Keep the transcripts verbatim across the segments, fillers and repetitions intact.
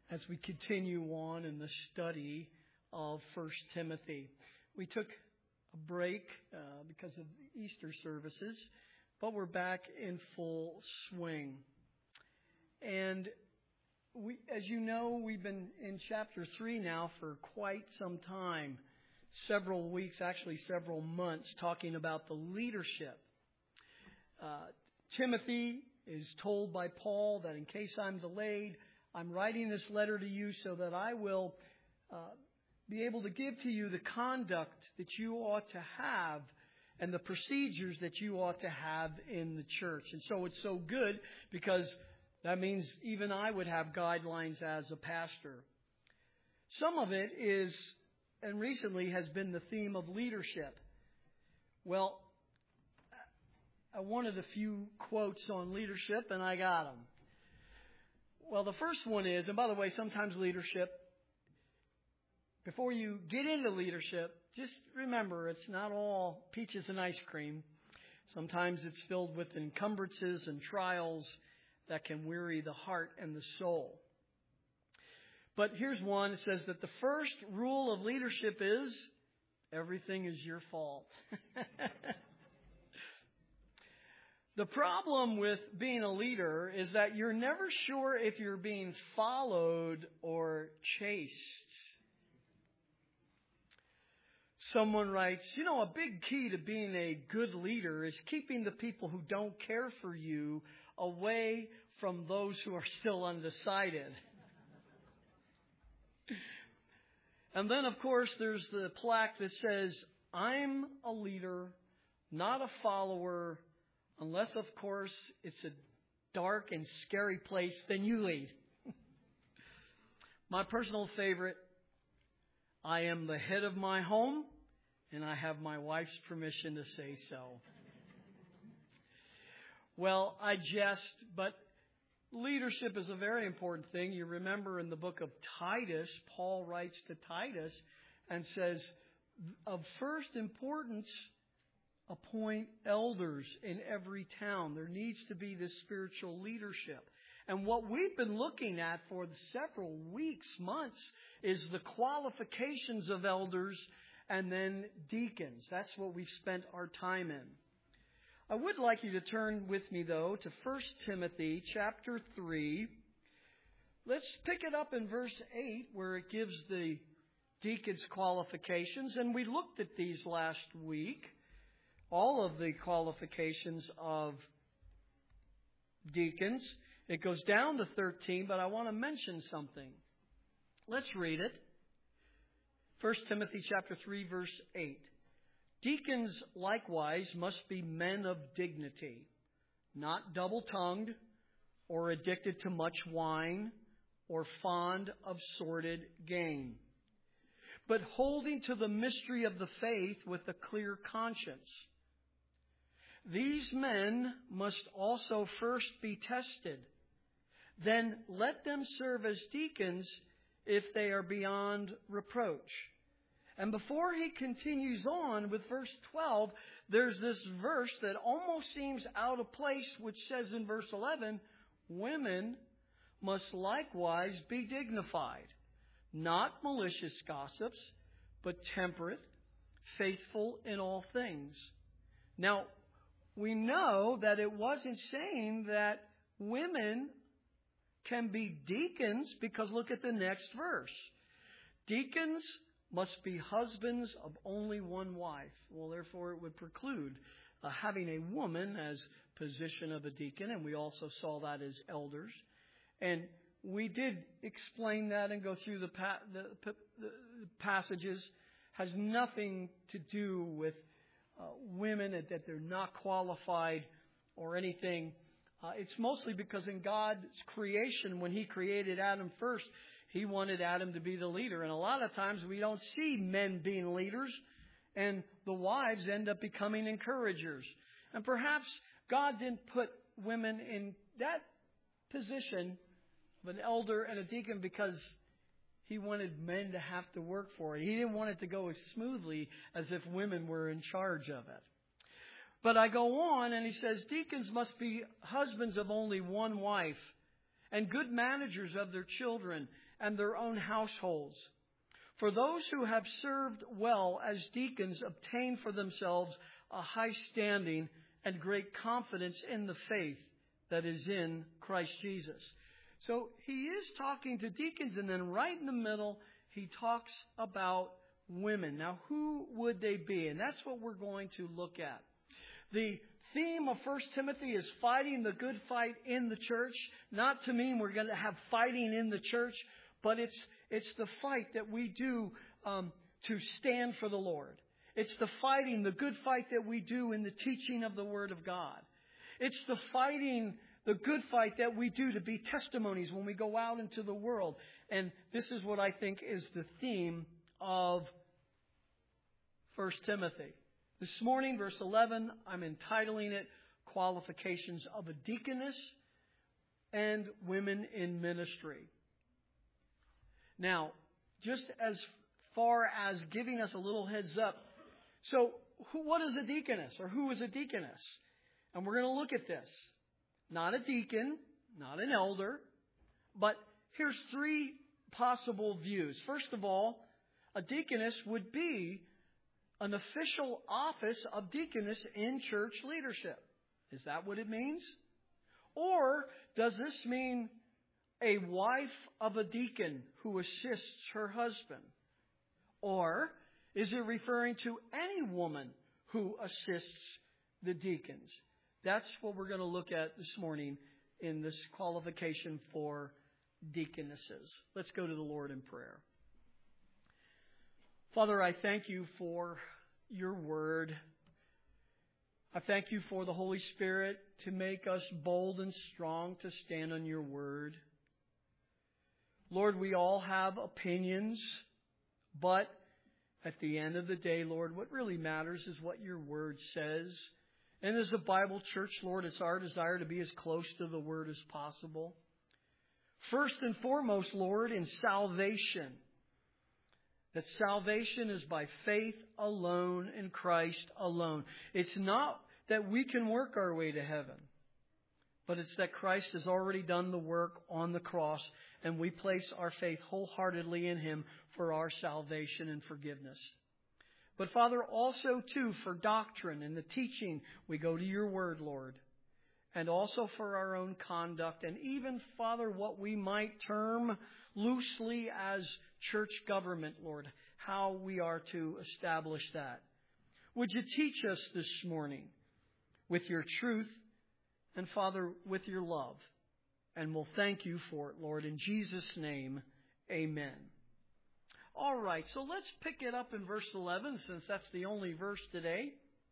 as we continue on in the study of First Timothy. We took a break uh, because of Easter services, but we're back in full swing. And we, as you know, we've been in chapter three now for quite some time, several weeks, actually several months, talking about the leadership. Uh, Timothy is told by Paul that in case I'm delayed, I'm writing this letter to you so that I will uh, be able to give to you the conduct that you ought to have and the procedures that you ought to have in the church. And so it's so good because that means even I would have guidelines as a pastor. Some of it is, and recently has been the theme of leadership. Well, I wanted a few quotes on leadership, and I got them. Well, the first one is, and by the way, sometimes leadership, before you get into leadership, just remember it's not all peaches and ice cream. Sometimes it's filled with encumbrances and trials that can weary the heart and the soul. But here's one. It says that the first rule of leadership is everything is your fault. The problem with being a leader is that you're never sure if you're being followed or chased. Someone writes, you know, a big key to being a good leader is keeping the people who don't care for you away from those who are still undecided. And then, of course, there's the plaque that says, I'm a leader, not a follower, unless, of course, it's a dark and scary place, then you lead. My personal favorite, I am the head of my home, and I have my wife's permission to say so. Well, I jest, but leadership is a very important thing. You remember in the book of Titus, Paul writes to Titus and says, of first importance, appoint elders in every town. There needs to be this spiritual leadership. And what we've been looking at for the several weeks, months, is the qualifications of elders and then deacons. That's what we've spent our time in. I would like you to turn with me, though, to First Timothy chapter three. Let's pick it up in verse eight, where it gives the deacons' qualifications. And we looked at these last week. All of the qualifications of deacons. It goes down to thirteen, but I want to mention something. Let's read it. First Timothy chapter three, verse eight. Deacons likewise must be men of dignity, not double-tongued or addicted to much wine or fond of sordid gain, but holding to the mystery of the faith with a clear conscience. These men must also first be tested. Then let them serve as deacons if they are beyond reproach. And before he continues on with verse twelve, there's this verse that almost seems out of place, which says in verse eleven, women must likewise be dignified, not malicious gossips, but temperate, faithful in all things. Now, we know that it wasn't saying that women can be deacons, because look at the next verse. Deacons must be husbands of only one wife. Well, therefore, it would preclude uh, having a woman as position of a deacon, and we also saw that as elders. And we did explain that and go through the, pa- the, the passages. Has nothing to do with uh, women, that they're not qualified or anything. Uh, it's mostly because in God's creation, when He created Adam first, He wanted Adam to be the leader. And a lot of times we don't see men being leaders, and the wives end up becoming encouragers. And perhaps God didn't put women in that position of an elder and a deacon because He wanted men to have to work for it. He didn't want it to go as smoothly as if women were in charge of it. But I go on, and he says, deacons must be husbands of only one wife. and good managers of their children and their own households. For those who have served well as deacons obtain for themselves a high standing and great confidence in the faith that is in Christ Jesus. So he is talking to deacons, and then right in the middle, he talks about women. Now, who would they be? And that's what we're going to look at. The theme of First Timothy is fighting the good fight in the church. Not to mean we're going to have fighting in the church, but it's it's the fight that we do um, to stand for the Lord. It's the fighting, the good fight that we do in the teaching of the Word of God. It's the fighting, the good fight that we do to be testimonies when we go out into the world. And this is what I think is the theme of First Timothy. This morning, verse eleven, I'm entitling it Qualifications of a Deaconess and Women in Ministry. Now, just as far as giving us a little heads up, so who, what is a deaconess, or who is a deaconess? And we're going to look at this. Not a deacon, not an elder, but here's three possible views. First of all, a deaconess would be an official office of deaconess in church leadership. Is that what it means? Or does this mean a wife of a deacon who assists her husband? Or is it referring to any woman who assists the deacons? That's what we're going to look at this morning in this qualification for deaconesses. Let's go to the Lord in prayer. Father, I thank you for your word. I thank you for the Holy Spirit to make us bold and strong to stand on your word. Lord, we all have opinions, but at the end of the day, Lord, what really matters is what your word says. And as a Bible church, Lord, it's our desire to be as close to the word as possible. First and foremost, Lord, in salvation. That salvation is by faith alone in Christ alone. It's not that we can work our way to heaven, but it's that Christ has already done the work on the cross, and we place our faith wholeheartedly in Him for our salvation and forgiveness. But Father, also too, for doctrine and the teaching, we go to your word, Lord. And also for our own conduct, and even, Father, what we might term loosely as church government, Lord, how we are to establish that. Would you teach us this morning with your truth and, Father, with your love? And we'll thank you for it, Lord. In Jesus' name, amen. All right, so let's pick it up in verse eleven, since that's the only verse today.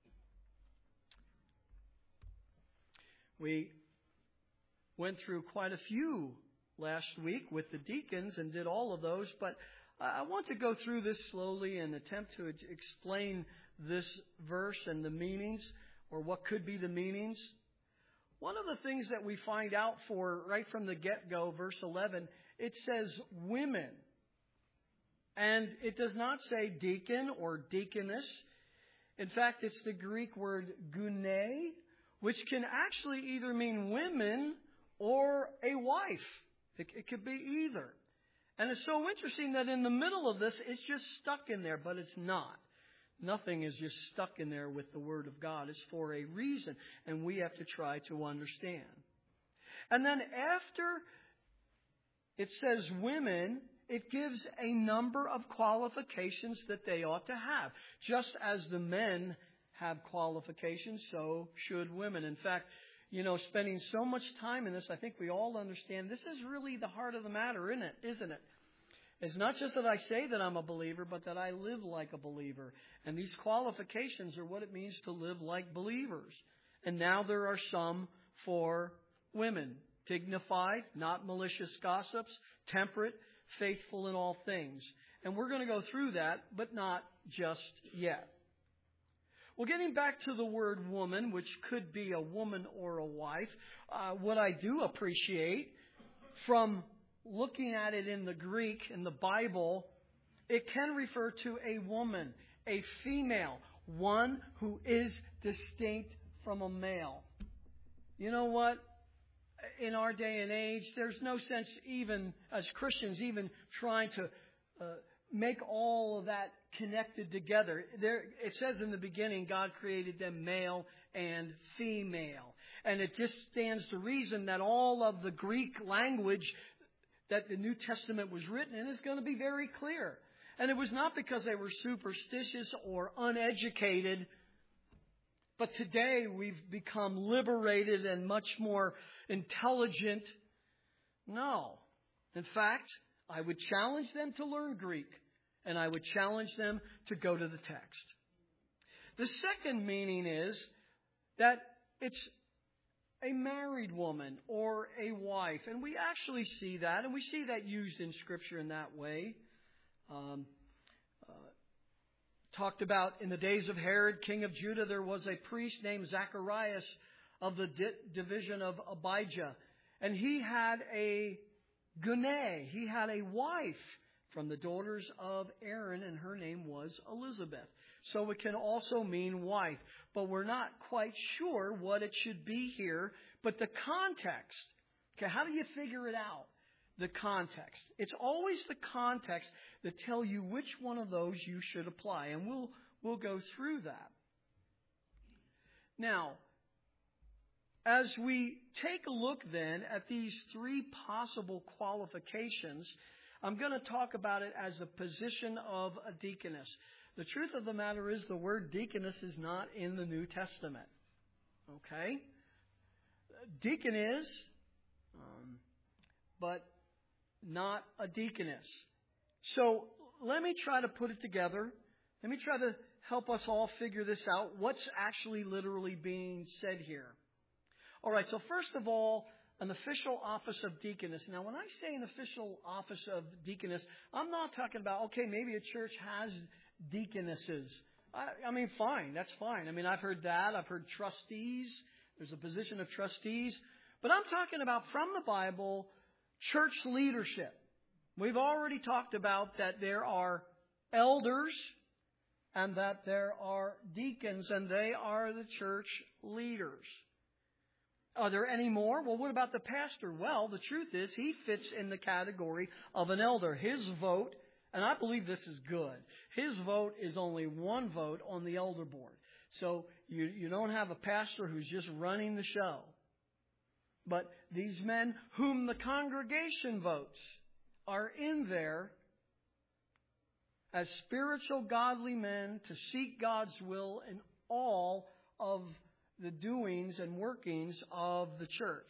We went through quite a few last week with the deacons and did all of those, but I want to go through this slowly and attempt to explain this verse and the meanings, or what could be the meanings. One of the things that we find out for right from the get-go, verse eleven, it says women. And it does not say deacon or deaconess. In fact, it's the Greek word gune, which can actually either mean women or a wife. It, it could be either. And it's so interesting that in the middle of this, it's just stuck in there, but it's not. Nothing is just stuck in there with the Word of God. It's for a reason, and we have to try to understand. And then after it says women, it gives a number of qualifications that they ought to have. Just as the men have qualifications, so should women. In fact, you know, spending so much time in this, I think we all understand this is really the heart of the matter, isn't it? Isn't it? It's not just that I say that I'm a believer, but that I live like a believer. And these qualifications are what it means to live like believers. And now there are some for women. Dignified, not malicious gossips, temperate, faithful in all things. And we're going to go through that, but not just yet. Well, getting back to the word woman, which could be a woman or a wife, uh, what I do appreciate from looking at it in the Greek, in the Bible, it can refer to a woman, a female, one who is distinct from a male. You know what? in our day and age, there's no sense even as Christians even trying to uh, make all of that connected together. There, it says in the beginning, God created them male and female. And it just stands to reason that all of the Greek language that the New Testament was written in is going to be very clear. And it was not because they were superstitious or uneducated, but today we've become liberated and much more intelligent. No. In fact, I would challenge them to learn Greek, and I would challenge them to go to the text. The second meaning is that it's a married woman or a wife. And we actually see that, and we see that used in Scripture in that way. Um, uh, talked about in the days of Herod, king of Judah, there was a priest named Zacharias of the di- division of Abijah. And he had a guneh. He had a wife from the daughters of Aaron, and her name was Elizabeth. So it can also mean wife. But we're not quite sure what it should be here. But the context, okay, how do you figure it out? The context. It's always the context that tell you which one of those you should apply. And we'll we'll go through that. Now, as we take a look then at these three possible qualifications, I'm going to talk about it as a position of a deaconess. The truth of the matter is the word deaconess is not in the New Testament. Okay? Deacon is, um, but not a deaconess. So let me try to put it together. Let me try to help us all figure this out. What's actually literally being said here? All right, so first of all, an official office of deaconess. Now, when I say an official office of deaconess, I'm not talking about, okay, maybe a church has deaconesses. I, I mean, fine, that's fine. I mean, I've heard that. I've heard trustees. There's a position of trustees. But I'm talking about, from the Bible, church leadership. We've already talked about that there are elders and that there are deacons, and they are the church leaders. Are there any more? Well, what about the pastor? Well, the truth is he fits in the category of an elder. His vote, and I believe this is good, his vote is only one vote on the elder board. So you, you don't have a pastor who's just running the show. But these men whom the congregation votes are in there as spiritual, godly men to seek God's will in all of the doings and workings of the church.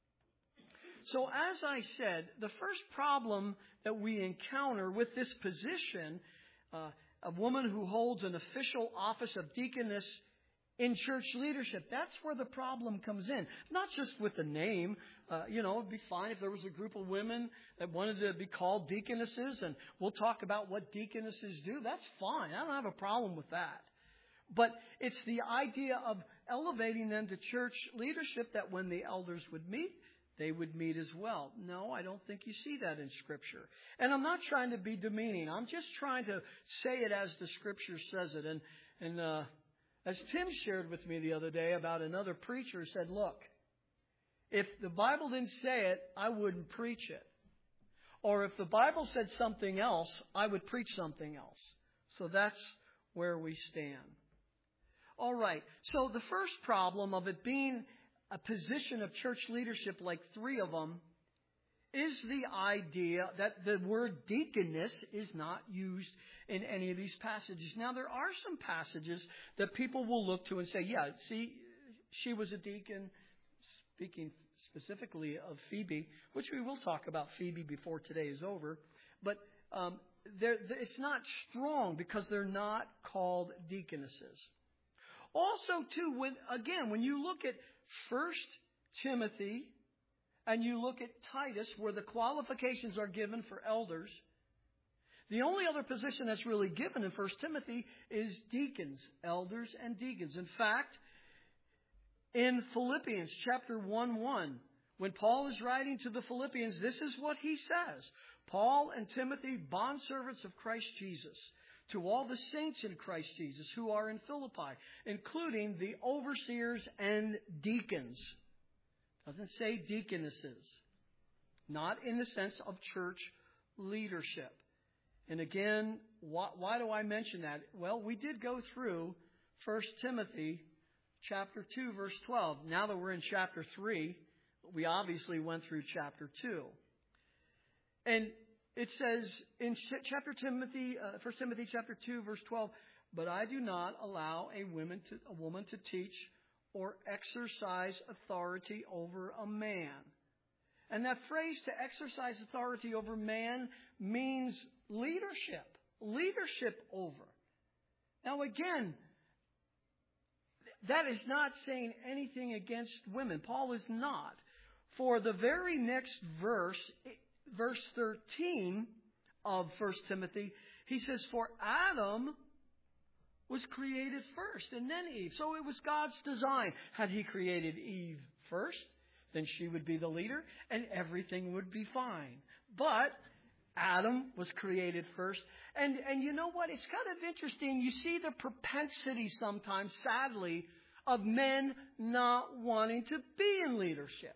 So as I said, the first problem that we encounter with this position, uh, a woman who holds an official office of deaconess in church leadership, that's where the problem comes in. Not just with the name. Uh, you know, it'd be fine if there was a group of women that wanted to be called deaconesses, and we'll talk about what deaconesses do. That's fine. I don't have a problem with that. But it's the idea of elevating them to church leadership that when the elders would meet, they would meet as well. No, I don't think you see that in Scripture. And I'm not trying to be demeaning. I'm just trying to say it as the Scripture says it. And, and uh, as Tim shared with me the other day about another preacher, said, look, if the Bible didn't say it, I wouldn't preach it. Or if the Bible said something else, I would preach something else. So that's where we stand. All right. So the first problem of it being a position of church leadership, like three of them, is the idea that the word deaconess is not used in any of these passages. Now, there are some passages that people will look to and say, yeah, see, she was a deacon, speaking specifically of Phoebe, which we will talk about Phoebe before today is over. But um, it's not strong because they're not called deaconesses. Also, too, when again, when you look at First Timothy and you look at Titus, where the qualifications are given for elders, the only other position that's really given in First Timothy is deacons, elders and deacons. In fact, in Philippians chapter one one, when Paul is writing to the Philippians, this is what he says. Paul and Timothy, bondservants of Christ Jesus, to all the saints in Christ Jesus who are in Philippi, including the overseers and deacons. Doesn't say deaconesses. Not in the sense of church leadership. And again, why, why do I mention that? Well, we did go through First Timothy chapter two, verse twelve. Now that we're in chapter three, we obviously went through chapter two. And it says in chapter Timothy, uh, First Timothy chapter two, verse twelve, but I do not allow a woman to, a woman to teach or exercise authority over a man. And that phrase, to exercise authority over man, means leadership. Leadership over. Now again, that is not saying anything against women. Paul is not. For the very next verse, verse thirteen of First Timothy, he says, for Adam was created first and then Eve. So it was God's design. Had he created Eve first, then she would be the leader and everything would be fine. But Adam was created first. And, and you know what? It's kind of interesting. You see the propensity sometimes, sadly, of men not wanting to be in leadership.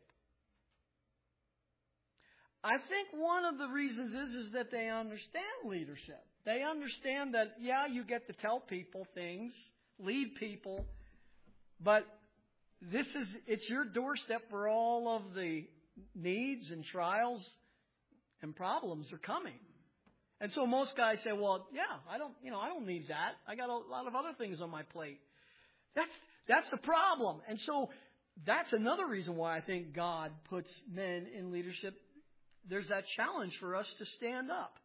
I think one of the reasons is, is that they understand leadership. They understand that, yeah, you get to tell people things, lead people, but this is, it's your doorstep where all of the needs and trials and problems are coming. And so most guys say, well, yeah, I don't, you know, I don't need that. I got a lot of other things on my plate. That's, that's the problem. And so that's another reason why I think God puts men in leadership. There's that challenge for us to stand up.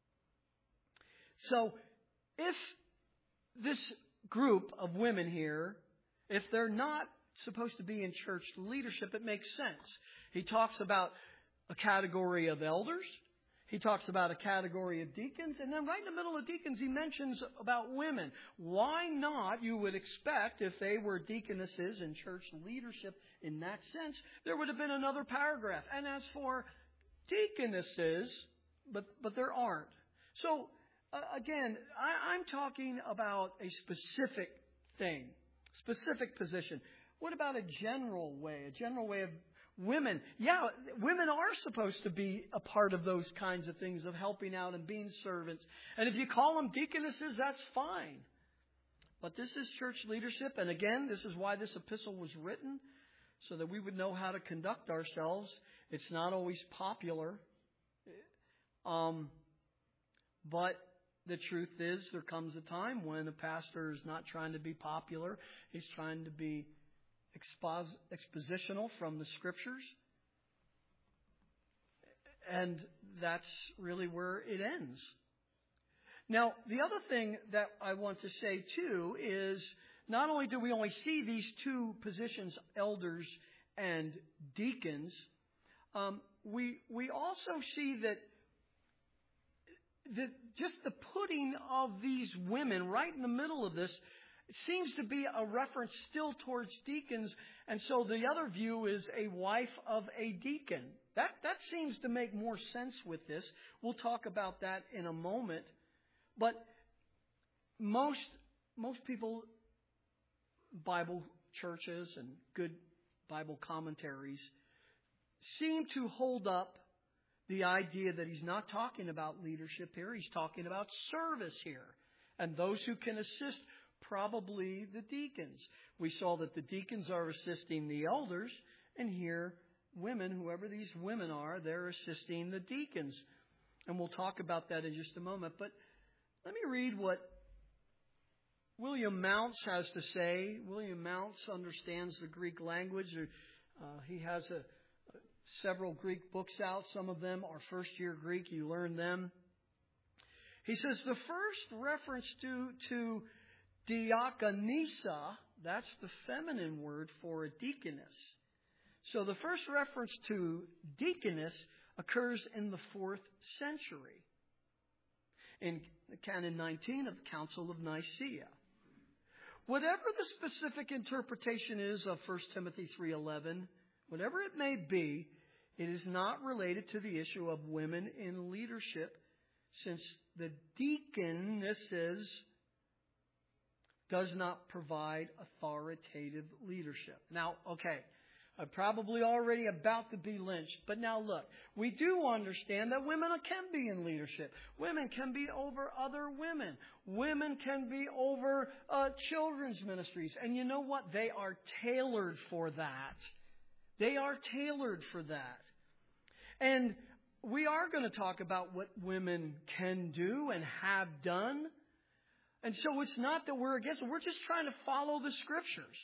So if this group of women here, if they're not supposed to be in church leadership, it makes sense. He talks about a category of elders. He talks about a category of deacons. And then right in the middle of deacons, he mentions about women. Why not, you would expect, if they were deaconesses in church leadership in that sense, there would have been another paragraph. And as for deaconesses, but, but there aren't. So, uh, again, I, I'm talking about a specific thing, specific position. What about a general way, a general way of women? Yeah, women are supposed to be a part of those kinds of things, of helping out and being servants. And if you call them deaconesses, that's fine. But this is church leadership. And again, this is why this epistle was written, so that we would know how to conduct ourselves. It's not always popular. Um, but the truth is, there comes a time when a pastor is not trying to be popular. He's trying to be expos- expositional from the Scriptures. And that's really where it ends. Now, the other thing that I want to say, too, is not only do we only see these two positions, elders and deacons, um, we we also see that that just the putting of these women right in the middle of this seems to be a reference still towards deacons, and so the other view is a wife of a deacon. That that seems to make more sense with this. We'll talk about that in a moment. But most most people, Bible churches and good Bible commentaries, seem to hold up the idea that he's not talking about leadership here. He's talking about service here. And those who can assist, probably the deacons. We saw that the deacons are assisting the elders. And here, women, whoever these women are, they're assisting the deacons. And we'll talk about that in just a moment. But let me read what William Mounce has to say. William Mounce understands the Greek language. Uh, he has a several Greek books out. Some of them are first-year Greek. You learn them. He says the first reference to, to diakonisa, that's the feminine word for a deaconess. So the first reference to deaconess occurs in the fourth century in Canon nineteen of the Council of Nicaea. Whatever the specific interpretation is of First Timothy three eleven, whatever it may be, it is not related to the issue of women in leadership, since the deaconesses does not provide authoritative leadership. Now, okay, uh, probably already about to be lynched. But now look, we do understand that women can be in leadership. Women can be over other women. Women can be over uh, children's ministries. And you know what? They are tailored for that. They are tailored for that. And we are going to talk about what women can do and have done. And so it's not that we're against it. We're just trying to follow the Scriptures.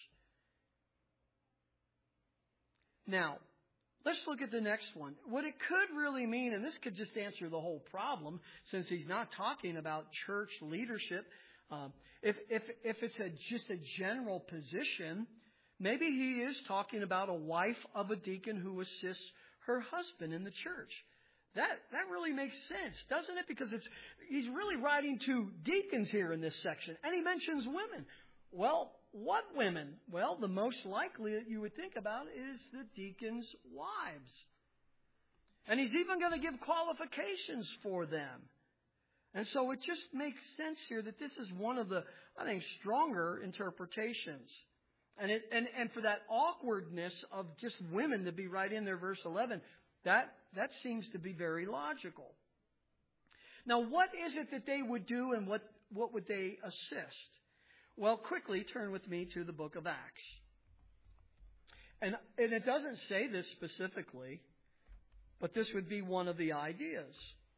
Now, let's look at the next one. What it could really mean, and this could just answer the whole problem, since he's not talking about church leadership. Um, if if if it's a just a general position, maybe he is talking about a wife of a deacon who assists her husband in the church. That that really makes sense, doesn't it? Because it's he's really writing to deacons here in this section, and he mentions women. Well, what women? Well, the most likely that you would think about is the deacons' wives. And he's even going to give qualifications for them. And so it just makes sense here that this is one of the, I think, stronger interpretations. And it and, and for that awkwardness of just women to be right in there, verse eleven, that, that seems to be very logical. Now, what is it that they would do, and what, what would they assist? Well, quickly turn with me to the book of Acts. And, and it doesn't say this specifically, but this would be one of the ideas.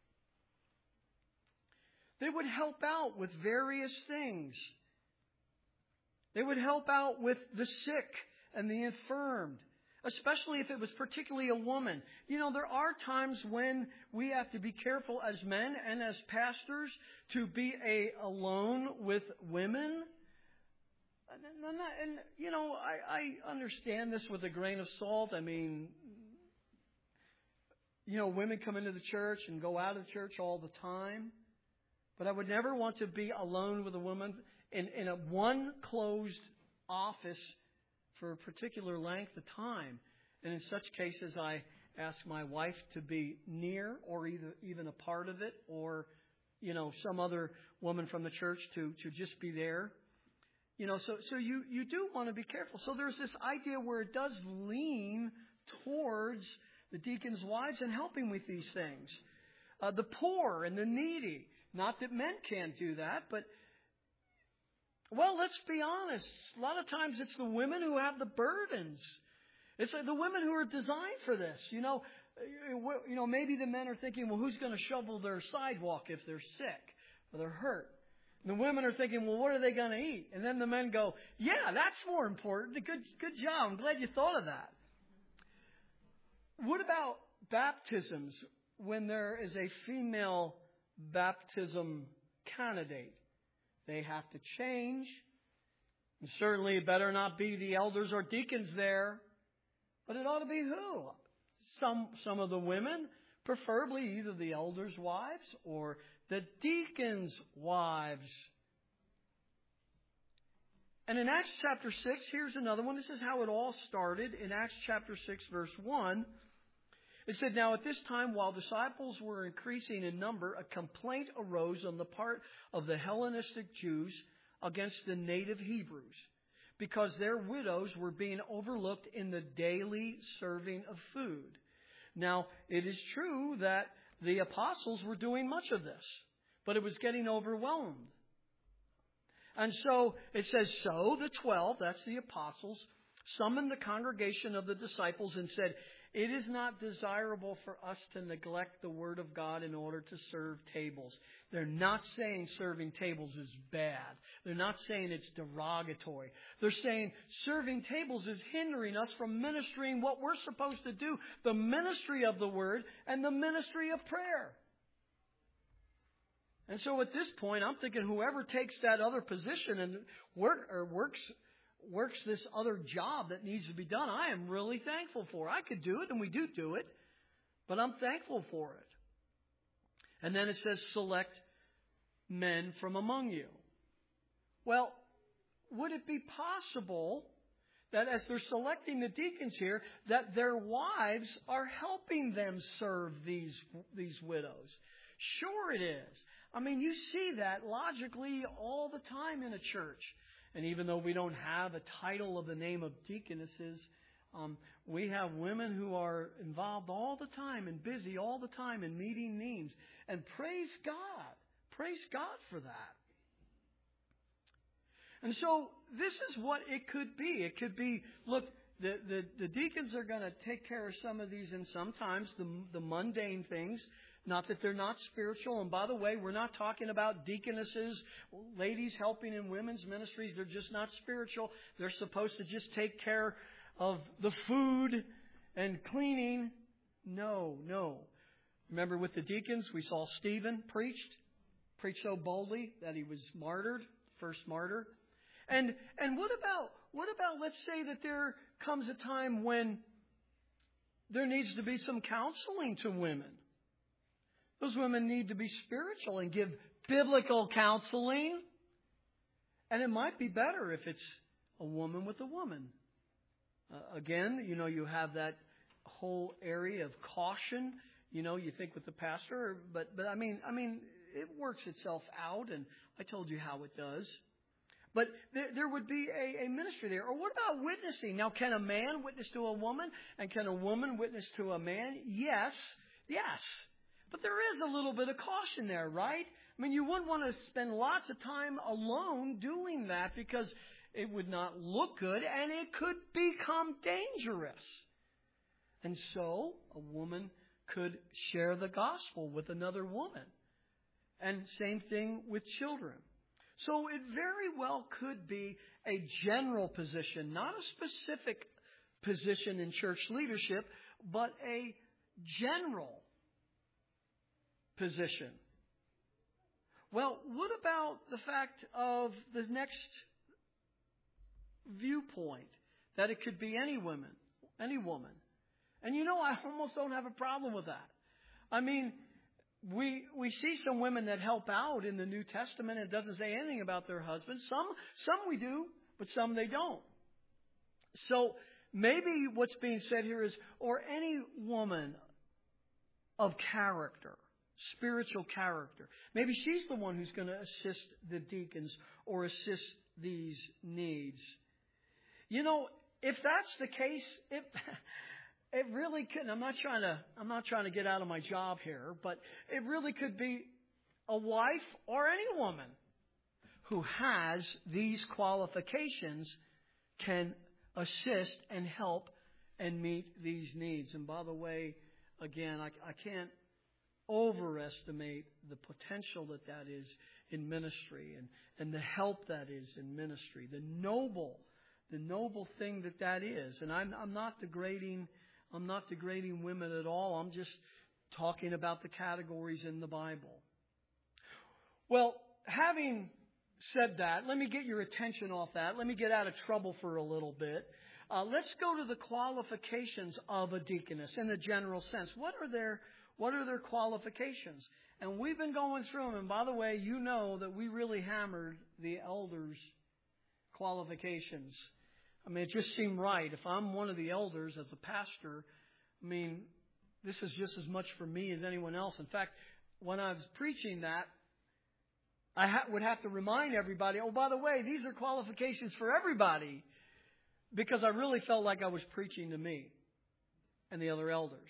They would help out with various things. They would help out with the sick and the infirmed, especially if it was particularly a woman. You know, there are times when we have to be careful as men and as pastors to be a, alone with women. And, and, you know, I, I understand this with a grain of salt. I mean, you know, women come into the church and go out of the church all the time. But I would never want to be alone with a woman in, in a one closed office for a particular length of time. And in such cases, I ask my wife to be near or either even a part of it, or, you know, some other woman from the church to, to just be there. You know, so, so you, you do want to be careful. So there's this idea where it does lean towards the deacons' wives and helping with these things. Uh, the poor and the needy. Not that men can't do that, but, well, let's be honest. A lot of times it's the women who have the burdens. It's the women who are designed for this. You know, you know, maybe the men are thinking, well, who's going to shovel their sidewalk if they're sick or they're hurt? And the women are thinking, well, what are they going to eat? And then the men go, yeah, that's more important. Good, good job. I'm glad you thought of that. What about baptisms when there is a female baptism candidate? They have to change. And certainly it better not be the elders or deacons there. But it ought to be who? Some, some of the women, preferably either the elders' wives or the deacons' wives. And in Acts chapter six, here's another one. This is how it all started. In Acts chapter six, verse one, it said, now at this time, while disciples were increasing in number, a complaint arose on the part of the Hellenistic Jews against the native Hebrews, because their widows were being overlooked in the daily serving of food. Now, it is true that the apostles were doing much of this, but it was getting overwhelmed. And so it says, so the twelve, that's the apostles, summoned the congregation of the disciples and said, it is not desirable for us to neglect the Word of God in order to serve tables. They're not saying serving tables is bad. They're not saying it's derogatory. They're saying serving tables is hindering us from ministering what we're supposed to do, the ministry of the Word and the ministry of prayer. And so at this point, I'm thinking whoever takes that other position and work, or works works this other job that needs to be done, I am really thankful for. I could do it, and we do do it, but I'm thankful for it. And then it says, select men from among you. Well, would it be possible that as they're selecting the deacons here, that their wives are helping them serve these, these widows? Sure it is. I mean, you see that logically all the time in a church. And even though we don't have a title of the name of deaconesses, Um, we have women who are involved all the time and busy all the time in meeting needs. And praise God. Praise God for that. And so this is what it could be. It could be, look, the, the, the deacons are going to take care of some of these, and sometimes the, the mundane things. Not that they're not spiritual. And by the way, we're not talking about deaconesses, ladies helping in women's ministries. They're just not spiritual. They're supposed to just take care of the food and cleaning. No, no. Remember with the deacons, we saw Stephen preached, preached so boldly that he was martyred, first martyr. And and what about what about let's say that there comes a time when there needs to be some counseling to women. Those women need to be spiritual and give biblical counseling. And it might be better if it's a woman with a woman. Uh, again, you know, you have that whole area of caution. You know, you think with the pastor, but but I mean, I mean, it works itself out, and I told you how it does. But there, there would be a, a ministry there. Or what about witnessing? Now, can a man witness to a woman, and can a woman witness to a man? Yes, yes. But there is a little bit of caution there, right? I mean, you wouldn't want to spend lots of time alone doing that because it would not look good, and it could become dangerous. And so, a woman could share the gospel with another woman. And same thing with children. So it very well could be a general position, not a specific position in church leadership, but a general position. Well, what about the fact of the next viewpoint, that it could be any woman, any woman? And you know, I almost don't have a problem with that. I mean, we we see some women that help out in the New Testament. It doesn't say anything about their husbands. Some some we do, but some they don't. So maybe what's being said here is, or any woman of character, spiritual character. Maybe she's the one who's going to assist the deacons or assist these needs. You know, if that's the case, it it really could. I'm not trying to. I'm not trying to get out of my job here, but it really could be a wife or any woman who has these qualifications can assist and help and meet these needs. And by the way, again, I, I can't overestimate the potential that that is in ministry and, and the help that is in ministry, the noble, the noble thing that that is. And I'm, I'm not degrading, I'm not degrading women at all. I'm just talking about the categories in the Bible. Well, having said that, let me get your attention off that. Let me get out of trouble for a little bit. Uh, let's go to the qualifications of a deaconess in the general sense. What are their What are their qualifications? And we've been going through them. And by the way, you know that we really hammered the elders' qualifications. I mean, it just seemed right. If I'm one of the elders as a pastor, I mean, this is just as much for me as anyone else. In fact, when I was preaching that, I ha- would have to remind everybody, oh, by the way, these are qualifications for everybody. Because I really felt like I was preaching to me and the other elders.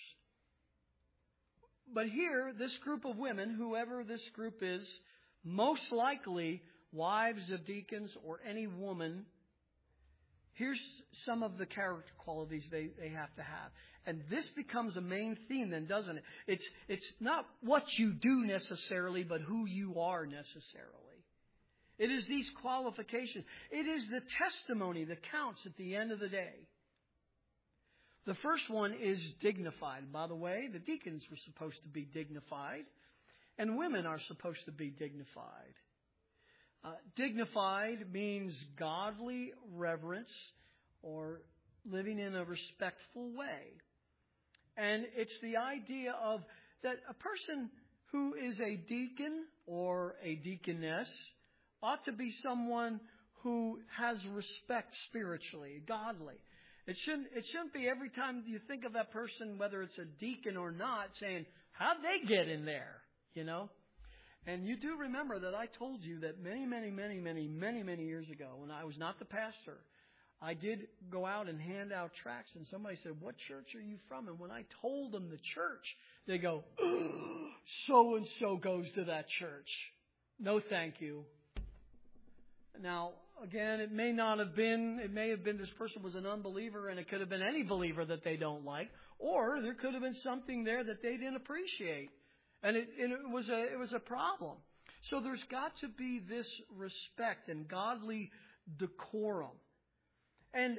But here, this group of women, whoever this group is, most likely wives of deacons or any woman, here's some of the character qualities they, they have to have. And this becomes a main theme then, doesn't it? It's, it's not what you do necessarily, but who you are necessarily. It is these qualifications. It is the testimony that counts at the end of the day. The first one is dignified. By the way, the deacons were supposed to be dignified, and women are supposed to be dignified. Uh, dignified means godly reverence or living in a respectful way. And it's the idea of that a person who is a deacon or a deaconess ought to be someone who has respect spiritually, godly. It shouldn't, it shouldn't be every time you think of that person, whether it's a deacon or not, saying, how'd they get in there? You know? And you do remember that I told you that many, many, many, many, many, many years ago, when I was not the pastor, I did go out and hand out tracts, and somebody said, "What church are you from?" And when I told them the church, they go, "So-and-so goes to that church. No, thank you." Now, again, it may not have been, it may have been this person was an unbeliever, and it could have been any believer that they don't like, or there could have been something there that they didn't appreciate. And it, and it was a, it was a problem. So there's got to be this respect and godly decorum. And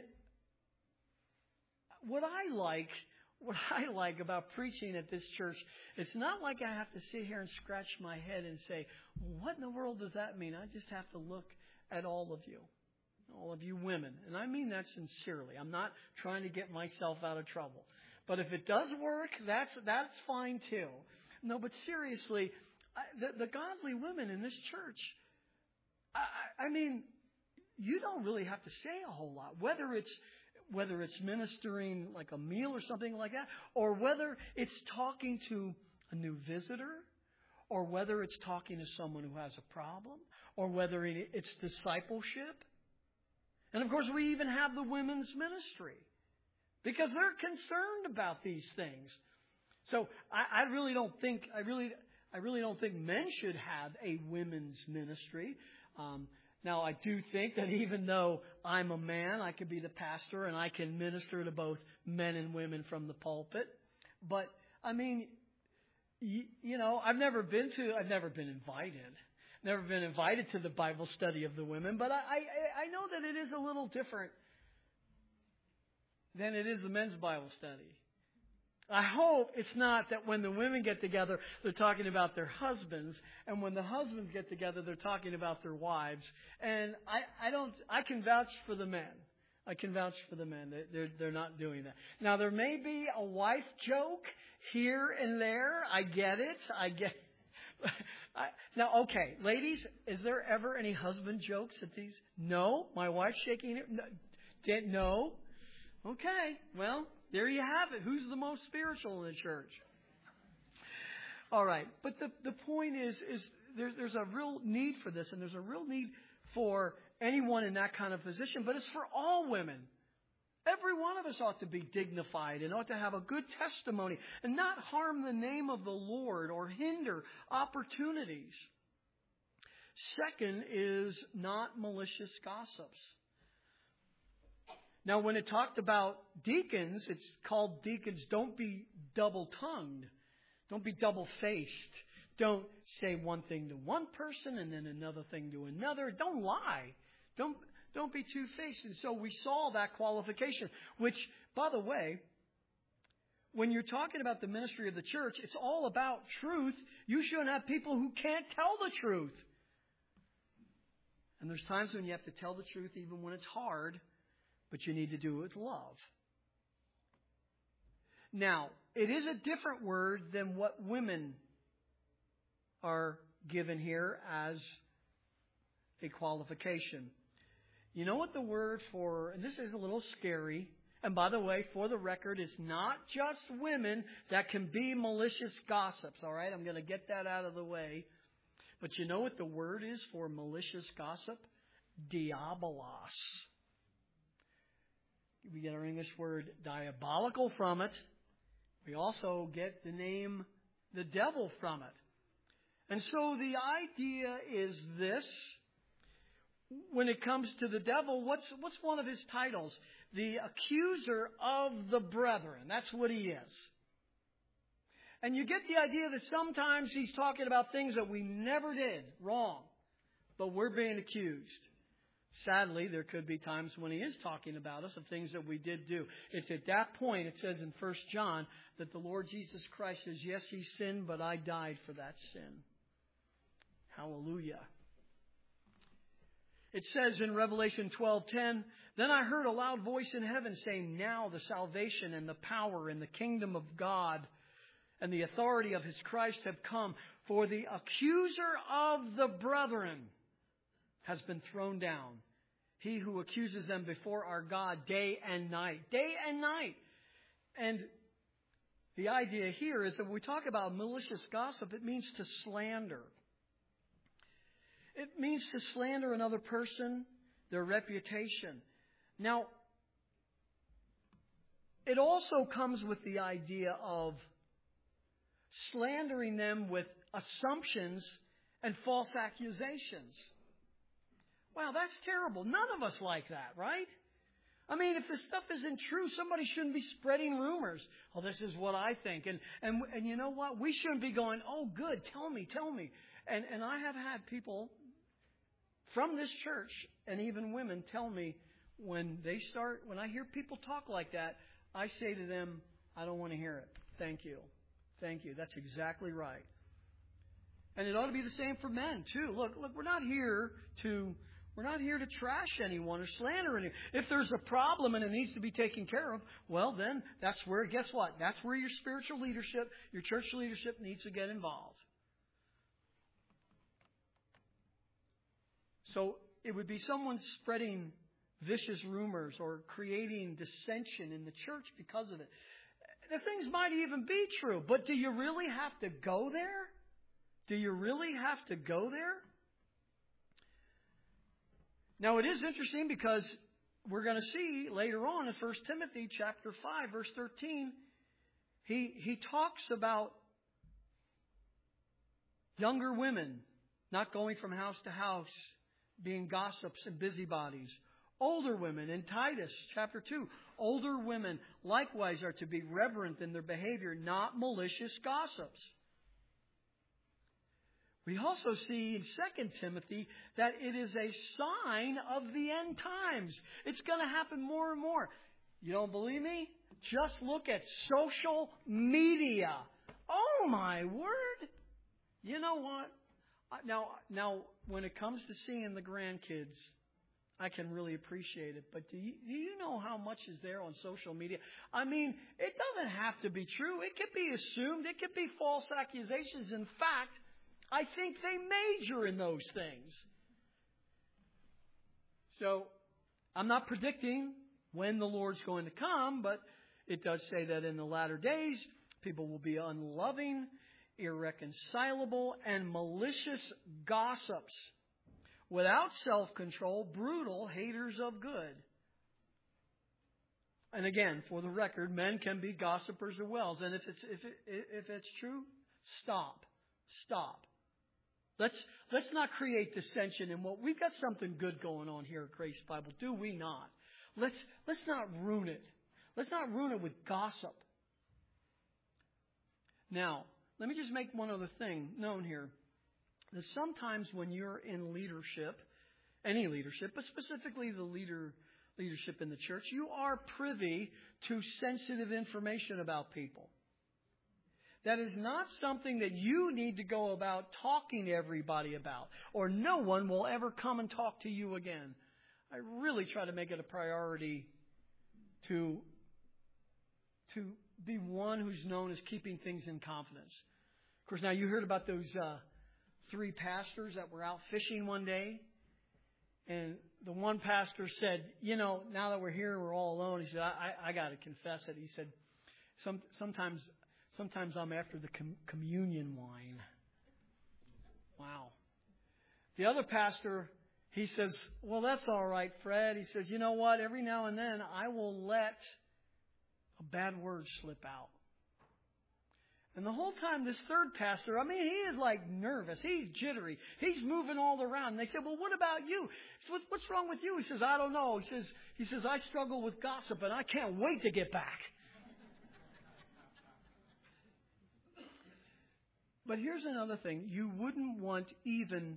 what I like, what I like about preaching at this church, it's not like I have to sit here and scratch my head and say, what in the world does that mean? I just have to look at all of you, all of you women. And I mean that sincerely. I'm not trying to get myself out of trouble. But if it does work, that's that's fine too. No, but seriously, I, the, the godly women in this church, I, I mean, you don't really have to say a whole lot, whether it's whether it's ministering like a meal or something like that, or whether it's talking to a new visitor, or whether it's talking to someone who has a problem, or whether it's discipleship. And of course, we even have the women's ministry because they're concerned about these things. So I, I really don't think I really I really don't think men should have a women's ministry. Um, Now, I do think that even though I'm a man, I could be the pastor and I can minister to both men and women from the pulpit. But, I mean, you, you know, I've never been to, I've never been invited. Never been invited to the Bible study of the women. But I, I, I know that it is a little different than it is the men's Bible study. I hope it's not that when the women get together, they're talking about their husbands, and when the husbands get together, they're talking about their wives. And I, I don't, I can vouch for the men. I can vouch for the men. They're, they're not doing that. Now, there may be a wife joke here and there. I get it. I get. I, now, okay, ladies, is there ever any husband jokes at these? No, my wife's shaking it. No, did, no. Okay, well. There you have it. Who's the most spiritual in the church? All right. But the, the point is, is there's, there's a real need for this, and there's a real need for anyone in that kind of position, but it's for all women. Every one of us ought to be dignified and ought to have a good testimony and not harm the name of the Lord or hinder opportunities. Second is not malicious gossips. Now, when it talked about deacons, it's called deacons. Don't be double-tongued. Don't be double-faced. Don't say one thing to one person and then another thing to another. Don't lie. Don't, don't be two-faced. And so we saw that qualification, which, by the way, when you're talking about the ministry of the church, it's all about truth. You shouldn't have people who can't tell the truth. And there's times when you have to tell the truth even when it's hard. But you need to do it with love. Now, it is a different word than what women are given here as a qualification. You know what the word for, and this is a little scary, and by the way, for the record, it's not just women that can be malicious gossips, all right? I'm going to get that out of the way. But you know what the word is for malicious gossip? Diabolos. We get our English word diabolical from it. We also get the name the devil from it. And so the idea is this. When it comes to the devil, what's what's one of his titles? The accuser of the brethren. That's what he is. And you get the idea that sometimes he's talking about things that we never did wrong, but we're being accused. Sadly, there could be times when he is talking about us of things that we did do. It's at that point, it says in First John, that the Lord Jesus Christ says, yes, he sinned, but I died for that sin. Hallelujah. It says in Revelation twelve ten, then I heard a loud voice in heaven saying, now the salvation and the power and the kingdom of God and the authority of his Christ have come, for the accuser of the brethren has been thrown down. He who accuses them before our God day and night. Day and night. And the idea here is that when we talk about malicious gossip, it means to slander. It means to slander another person, their reputation. Now, it also comes with the idea of slandering them with assumptions and false accusations. Wow, that's terrible. None of us like that, right? I mean, if this stuff isn't true, somebody shouldn't be spreading rumors. Oh, this is what I think. And and and you know what? We shouldn't be going, oh, good, tell me, tell me. And and I have had people from this church and even women tell me when they start, when I hear people talk like that, I say to them, I don't want to hear it. Thank you. Thank you. That's exactly right. And it ought to be the same for men, too. Look, look, we're not here to we're not here to trash anyone or slander anyone. If there's a problem and it needs to be taken care of, well, then that's where, guess what? That's where your spiritual leadership, your church leadership needs to get involved. So it would be someone spreading vicious rumors or creating dissension in the church because of it. The things might even be true, but do you really have to go there? Do you really have to go there? Now, it is interesting because we're going to see later on in First Timothy chapter five, verse thirteen, he, he talks about younger women not going from house to house, being gossips and busybodies. Older women in Titus chapter two, older women likewise are to be reverent in their behavior, not malicious gossips. We also see in Second Timothy that it is a sign of the end times. It's going to happen more and more. You don't believe me? Just look at social media. Oh, my word. You know what? Now, now, when it comes to seeing the grandkids, I can really appreciate it. But do you, do you know how much is there on social media? I mean, it doesn't have to be true. It could be assumed. It could be false accusations. In fact, I think they major in those things. So, I'm not predicting when the Lord's going to come, but it does say that in the latter days, people will be unloving, irreconcilable, and malicious gossips, without self-control, brutal, haters of good. And again, for the record, men can be gossipers as well. And if it's if it, if it's true, stop, stop. Let's let's not create dissension in what we've got something good going on here at Grace Bible, do we not? Let's let's not ruin it. Let's not ruin it with gossip. Now, let me just make one other thing known here. That sometimes when you're in leadership, any leadership, but specifically the leader leadership in the church, you are privy to sensitive information about people. That is not something that you need to go about talking to everybody about, or no one will ever come and talk to you again. I really try to make it a priority to, to be one who's known as keeping things in confidence. Of course, now you heard about those uh, three pastors that were out fishing one day. And the one pastor said, you know, now that we're here, we're all alone. He said, I, I, I got to confess it. He said, Some, sometimes... Sometimes I'm after the com- communion wine. Wow. The other pastor, he says, well, that's all right, Fred. He says, you know what? Every now and then I will let a bad word slip out. And the whole time this third pastor, I mean, he is like nervous. He's jittery. He's moving all around. And they said, well, what about you? He said, what's wrong with you? He says, I don't know. He says, he says, I struggle with gossip and I can't wait to get back. But here's another thing. You wouldn't want even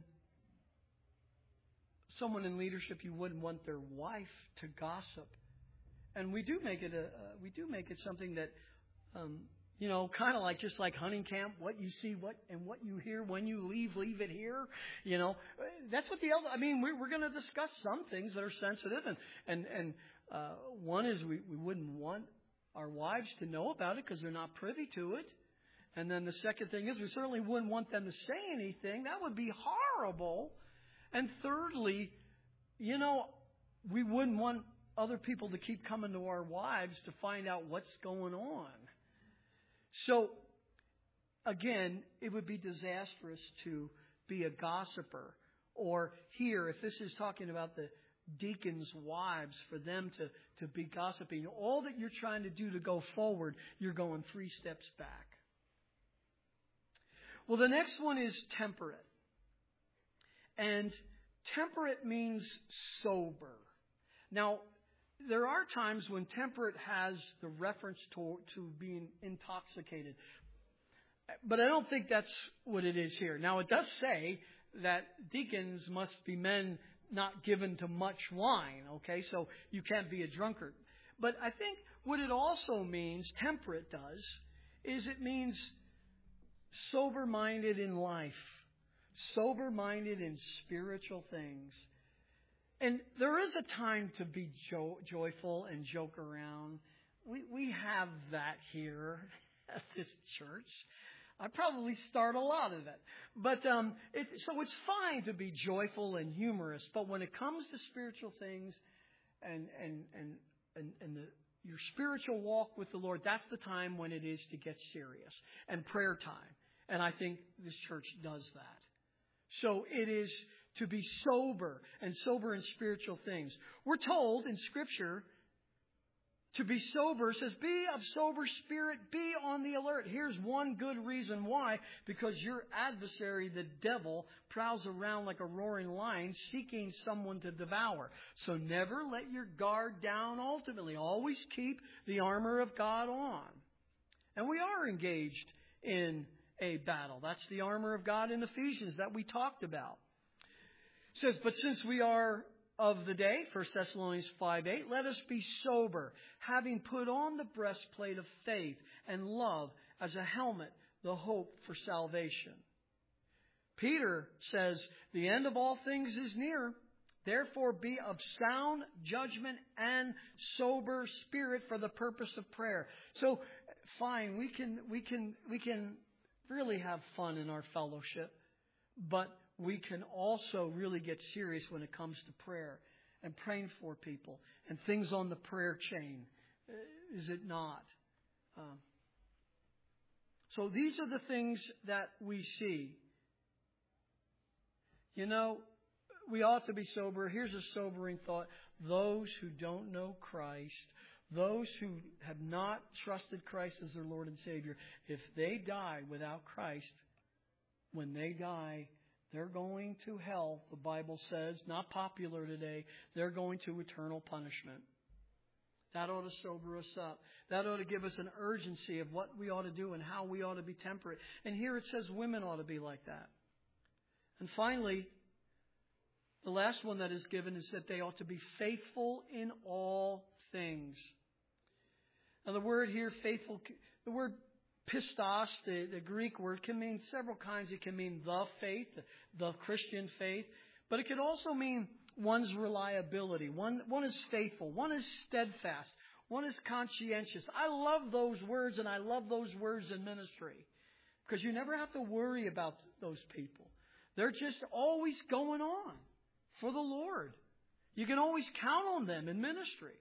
someone in leadership, you wouldn't want their wife to gossip. And we do make it a, uh, we do make it something that, um, you know, kind of like just like hunting camp, what you see, what and what you hear when you leave, leave it here. You know, that's what the elder, I mean, we're, we're going to discuss some things that are sensitive. And, and, and uh, one is we, we wouldn't want our wives to know about it because they're not privy to it. And then the second thing is we certainly wouldn't want them to say anything. That would be horrible. And thirdly, you know, we wouldn't want other people to keep coming to our wives to find out what's going on. So, again, it would be disastrous to be a gossiper. Or here, if this is talking about the deacons' wives for them to, to be gossiping. All that you're trying to do to go forward, you're going three steps back. Well, the next one is temperate. And temperate means sober. Now, there are times when temperate has the reference to, to being intoxicated. But I don't think that's what it is here. Now, it does say that deacons must be men not given to much wine, okay? So you can't be a drunkard. But I think what it also means, temperate does, is it means sober-minded in life, sober-minded in spiritual things. And there is a time to be jo- joyful and joke around. We we have that here at this church. I probably start a lot of it. But um, it, so it's fine to be joyful and humorous. But when it comes to spiritual things and and and and, and the, your spiritual walk with the Lord, that's the time when it is to get serious and prayer time. And I think this church does that. So it is to be sober and sober in spiritual things. We're told in Scripture to be sober. It says, be of sober spirit, be on the alert. Here's one good reason why. Because your adversary, the devil, prowls around like a roaring lion seeking someone to devour. So never let your guard down ultimately. Always keep the armor of God on. And we are engaged in a battle. That's the armor of God in Ephesians that we talked about. It says, but since we are of the day, First Thessalonians five eight, let us be sober, having put on the breastplate of faith and love as a helmet, the hope for salvation. Peter says, the end of all things is near. Therefore be of sound judgment and sober spirit for the purpose of prayer. So, fine, we can we can we can really have fun in our fellowship, but we can also really get serious when it comes to prayer and praying for people and things on the prayer chain. Is it not? Um, so these are the things that we see. You know, we ought to be sober. Here's a sobering thought. Those who don't know Christ, those who have not trusted Christ as their Lord and Savior, if they die without Christ, when they die, they're going to hell, the Bible says. Not popular today. They're going to eternal punishment. That ought to sober us up. That ought to give us an urgency of what we ought to do and how we ought to be temperate. And here it says women ought to be like that. And finally, the last one that is given is that they ought to be faithful in all things. Now the word here, faithful, the word pistos, the, the Greek word, can mean several kinds. It can mean the faith, the, the Christian faith. But it could also mean one's reliability. One, one is faithful. One is steadfast. One is conscientious. I love those words, and I love those words in ministry. Because you never have to worry about those people. They're just always going on for the Lord. You can always count on them in ministry.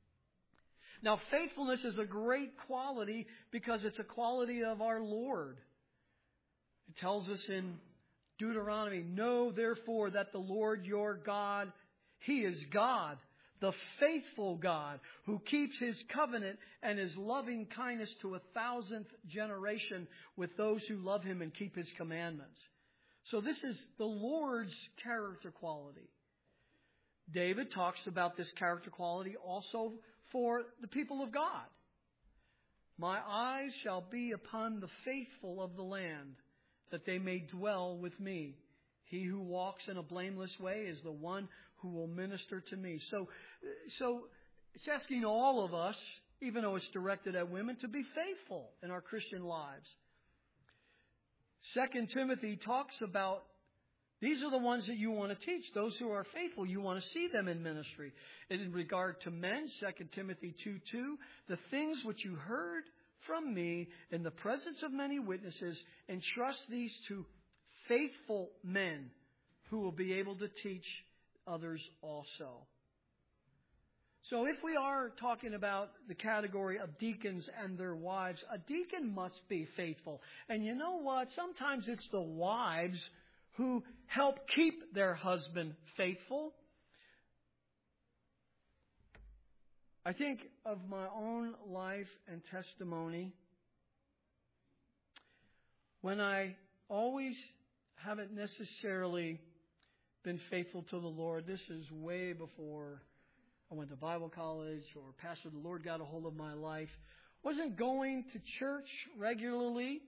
Now, faithfulness is a great quality because it's a quality of our Lord. It tells us in Deuteronomy, know therefore that the Lord your God, He is God, the faithful God, who keeps His covenant and His loving kindness to a thousandth generation with those who love Him and keep His commandments. So this is the Lord's character quality. David talks about this character quality also for the people of God. My eyes shall be upon the faithful of the land, that they may dwell with me. He who walks in a blameless way is the one who will minister to me. So, so it's asking all of us, even though it's directed at women, to be faithful in our Christian lives. Second Timothy talks about these are the ones that you want to teach. Those who are faithful, you want to see them in ministry. And in regard to men, Second Timothy two two, the things which you heard from me in the presence of many witnesses, entrust these to faithful men who will be able to teach others also. So if we are talking about the category of deacons and their wives, a deacon must be faithful. And you know what? Sometimes it's the wives who help keep their husband faithful. I think of my own life and testimony when I always haven't necessarily been faithful to the Lord. This is way before I went to Bible college or Pastor, the Lord got a hold of my life. Wasn't going to church regularly,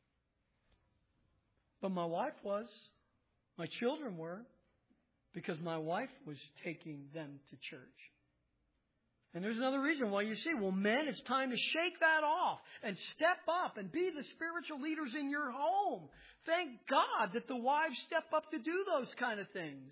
but my wife was. My children were, because my wife was taking them to church. And there's another reason why you see, well, men, it's time to shake that off and step up and be the spiritual leaders in your home. Thank God that the wives step up to do those kind of things.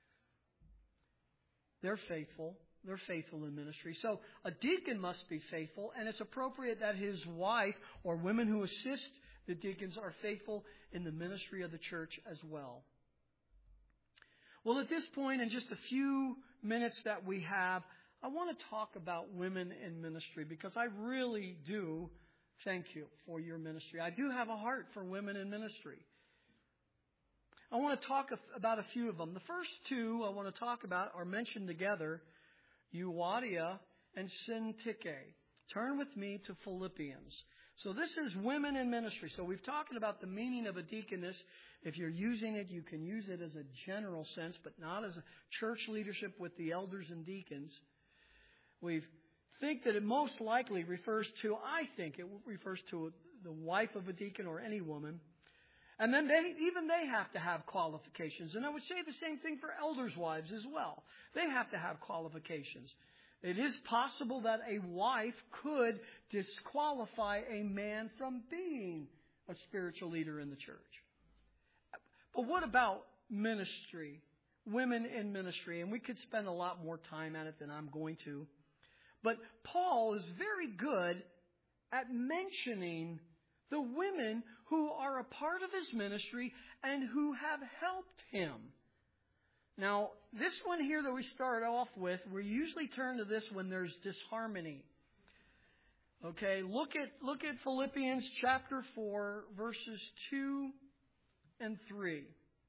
They're faithful. They're faithful in ministry. So a deacon must be faithful, and it's appropriate that his wife or women who assist the deacons are faithful in the ministry of the church as well. Well, at this point, in just a few minutes that we have, I want to talk about women in ministry, because I really do thank you for your ministry. I do have a heart for women in ministry. I want to talk about a few of them. The first two I want to talk about are mentioned together, Euodia and Syntyche. Turn with me to Philippians. So this is women in ministry. So we've talked about the meaning of a deaconess. If you're using it, you can use it as a general sense, but not as a church leadership with the elders and deacons. We think that it most likely refers to, I think it refers to the wife of a deacon or any woman. And then they, even they have to have qualifications. And I would say the same thing for elders' wives as well. They have to have qualifications. It is possible that a wife could disqualify a man from being a spiritual leader in the church. But what about ministry? Women in ministry. And we could spend a lot more time at it than I'm going to. But Paul is very good at mentioning the women who are a part of his ministry and who have helped him. Now, this one here that we start off with, we usually turn to this when there's disharmony. Okay, look at look at Philippians chapter four, verses two and three.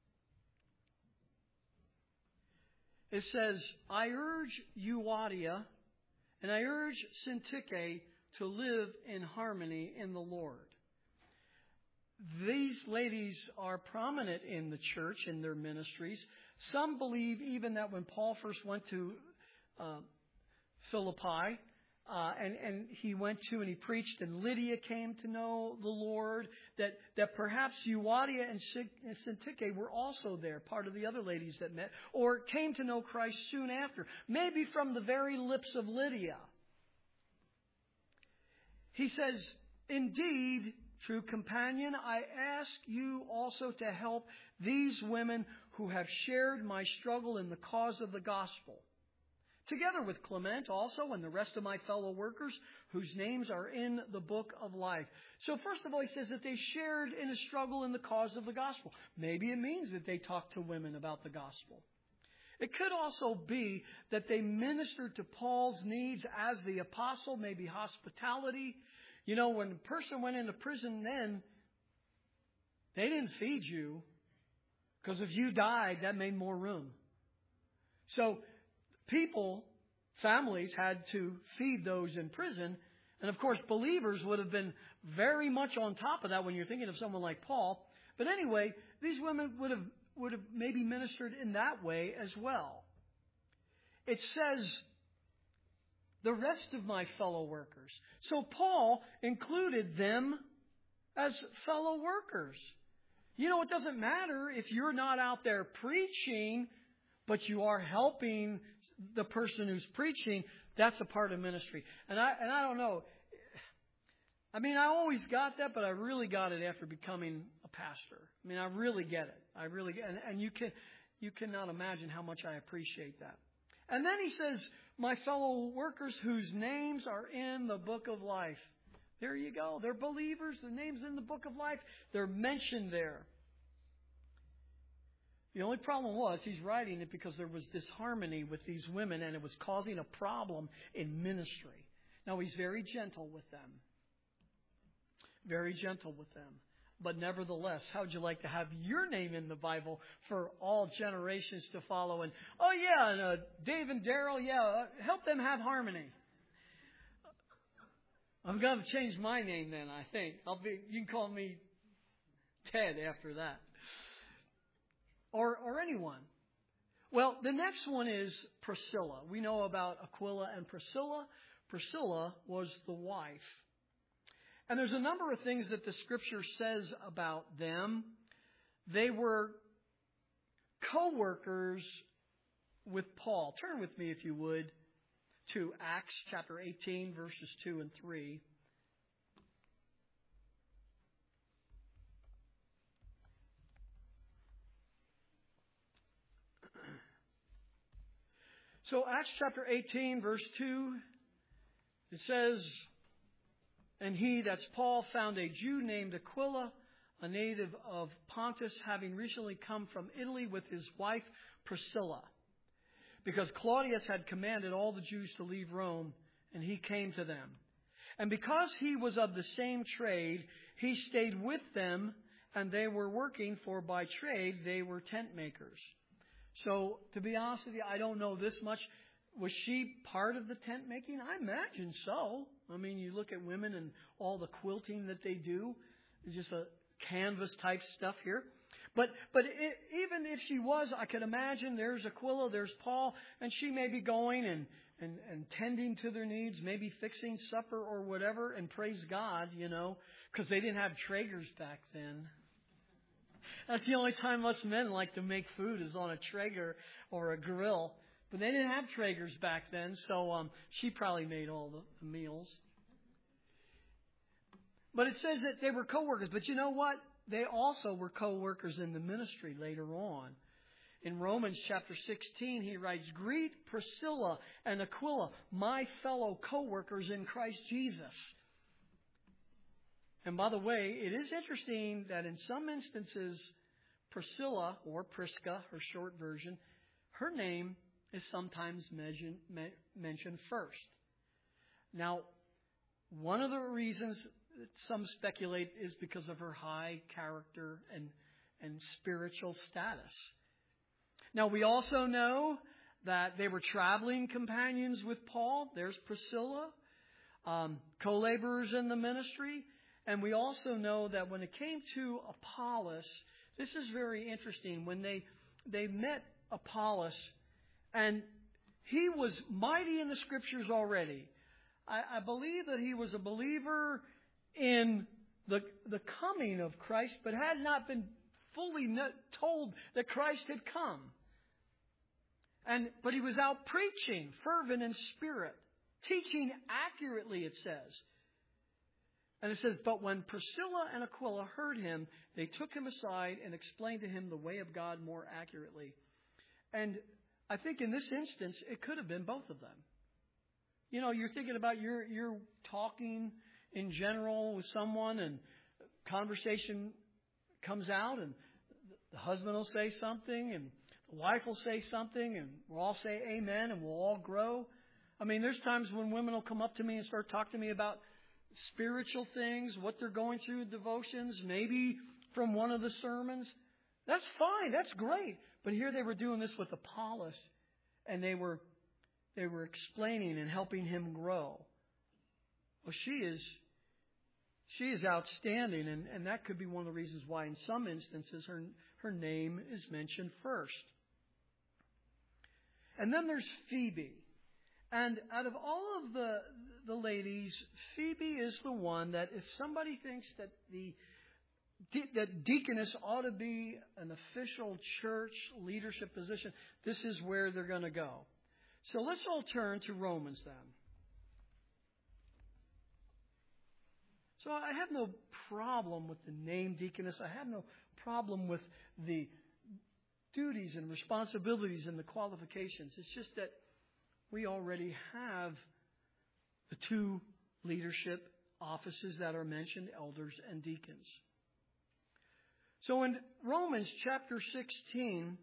It says, I urge Euodia and I urge Syntyche to live in harmony in the Lord. These ladies are prominent in the church, in their ministries. Some believe even that when Paul first went to uh, Philippi, uh, and, and he went to and he preached, and Lydia came to know the Lord, that, that perhaps Euodia and Syntyche were also there, part of the other ladies that met, or came to know Christ soon after, maybe from the very lips of Lydia. He says, indeed, true companion, I ask you also to help these women who have shared my struggle in the cause of the gospel, together with Clement also and the rest of my fellow workers whose names are in the book of life. So first of all, he says that they shared in a struggle in the cause of the gospel. Maybe it means that they talked to women about the gospel. It could also be that they ministered to Paul's needs as the apostle, maybe hospitality. You know, when a person went into prison then, they didn't feed you, because if you died, that made more room. So people, families had to feed those in prison. And of course, believers would have been very much on top of that when you're thinking of someone like Paul. But anyway, these women would have would have maybe ministered in that way as well. It says, the rest of my fellow workers. So Paul included them as fellow workers. You know, it doesn't matter if you're not out there preaching, but you are helping the person who's preaching. That's a part of ministry. And I and I don't know. I mean, I always got that, but I really got it after becoming a pastor. I mean, I really get it. I really get it. And, and you can you cannot imagine how much I appreciate that. And then he says, my fellow workers whose names are in the book of life. There you go. They're believers. Their name's in the book of life. They're mentioned there. The only problem was he's writing it because there was disharmony with these women and it was causing a problem in ministry. Now, he's very gentle with them. Very gentle with them. But nevertheless, how would you like to have your name in the Bible for all generations to follow? And, oh, yeah, and uh, Dave and Daryl, yeah, uh, help them have harmony. I'm going to change my name then, I think. I'll be, you can call me Ted after that. Or, or anyone. Well, the next one is Priscilla. We know about Aquila and Priscilla. Priscilla was the wife. And there's a number of things that the Scripture says about them. They were co-workers with Paul. Turn with me, if you would, to Acts chapter eighteen, verses two and three. So Acts chapter eighteen, verse two, it says, "And he," that's Paul, "found a Jew named Aquila, a native of Pontus, having recently come from Italy with his wife Priscilla, because Claudius had commanded all the Jews to leave Rome, and he came to them. And because he was of the same trade, he stayed with them, and they were working, for by trade they were tent makers." So, to be honest with you, I don't know this much. Was she part of the tent making? I imagine so. I mean, you look at women and all the quilting that they do. It's just a canvas type stuff here. But but it, even if she was, I could imagine there's Aquila, there's Paul, and she may be going and, and, and tending to their needs, maybe fixing supper or whatever, and praise God, you know, because they didn't have Traegers back then. That's the only time us men like to make food is on a Traeger or a grill. But they didn't have Traegers back then, so um, she probably made all the meals. But it says that they were co-workers. But you know what? They also were co-workers in the ministry later on. In Romans chapter sixteen, he writes, "Greet Priscilla and Aquila, my fellow co-workers in Christ Jesus." And by the way, it is interesting that in some instances, Priscilla, or Prisca, her short version, her name is sometimes mentioned, mentioned first. Now, one of the reasons that some speculate is because of her high character and, and spiritual status. Now, we also know that they were traveling companions with Paul. There's Priscilla, um, co-laborers in the ministry. And we also know that when it came to Apollos, this is very interesting. When they they met Apollos, and he was mighty in the Scriptures already. I, I believe that he was a believer in the the coming of Christ, but had not been fully told that Christ had come. And but he was out preaching, fervent in spirit, teaching accurately, it says. And it says, "But when Priscilla and Aquila heard him, they took him aside and explained to him the way of God more accurately." And I think in this instance, it could have been both of them. You know, you're thinking about you're, you're talking in general with someone, and conversation comes out, and the husband will say something, and the wife will say something, and we'll all say amen, and we'll all grow. I mean, there's times when women will come up to me and start talking to me about spiritual things, what they're going through, devotions, maybe from one of the sermons. That's fine. That's great. But here they were doing this with Apollos, and they were they were explaining and helping him grow. Well, she is she is outstanding, and, and that could be one of the reasons why in some instances her her name is mentioned first. And then there's Phoebe. And out of all of the the ladies, Phoebe is the one that if somebody thinks that the that deaconess ought to be an official church leadership position, this is where they're going to go. So let's all turn to Romans then. So I have no problem with the name deaconess. I have no problem with the duties and responsibilities and the qualifications. It's just that we already have the two leadership offices that are mentioned, elders and deacons. So in Romans chapter sixteen,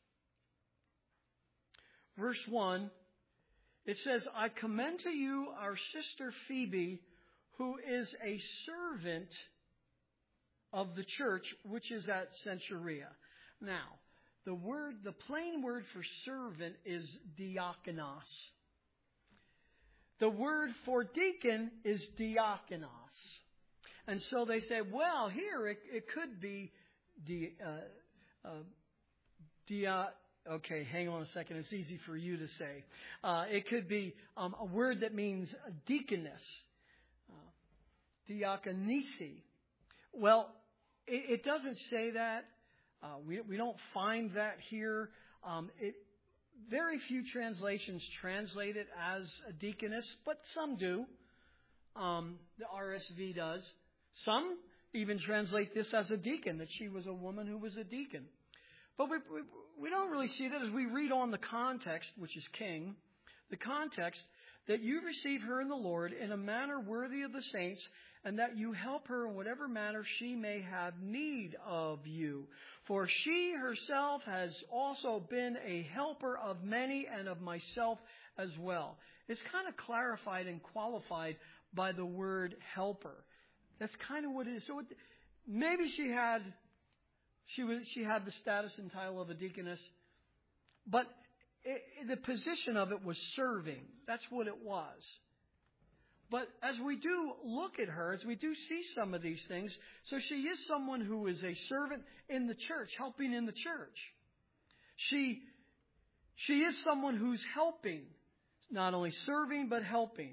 verse one, it says, "I commend to you our sister Phoebe, who is a servant of the church which is at Cenchrea." Now, the word, the plain word for servant is diakonos. The word for deacon is diakonos. And so they say, well, here it, it could be di, uh, uh, dia, okay, hang on a second. It's easy for you to say. Uh, it could be um, a word that means deaconess, uh, diakonisi. Well, it, it doesn't say that. Uh, we, we don't find that here. Um, it, very few translations translate it as a deaconess, but some do. Um, the R S V does. Some even translate this as a deacon, that she was a woman who was a deacon. But we, we, we don't really see that as we read on the context, which is king, the context, that you receive her in the Lord in a manner worthy of the saints, and that you help her in whatever manner she may have need of you. For she herself has also been a helper of many and of myself as well. It's kind of clarified and qualified by the word helper. That's kind of what it is. So it, maybe she had, she was, she had the status and title of a deaconess, but it, the position of it was serving. That's what it was. But as we do look at her, as we do see some of these things, so she is someone who is a servant in the church, helping in the church. She, she is someone who's helping, not only serving, but helping.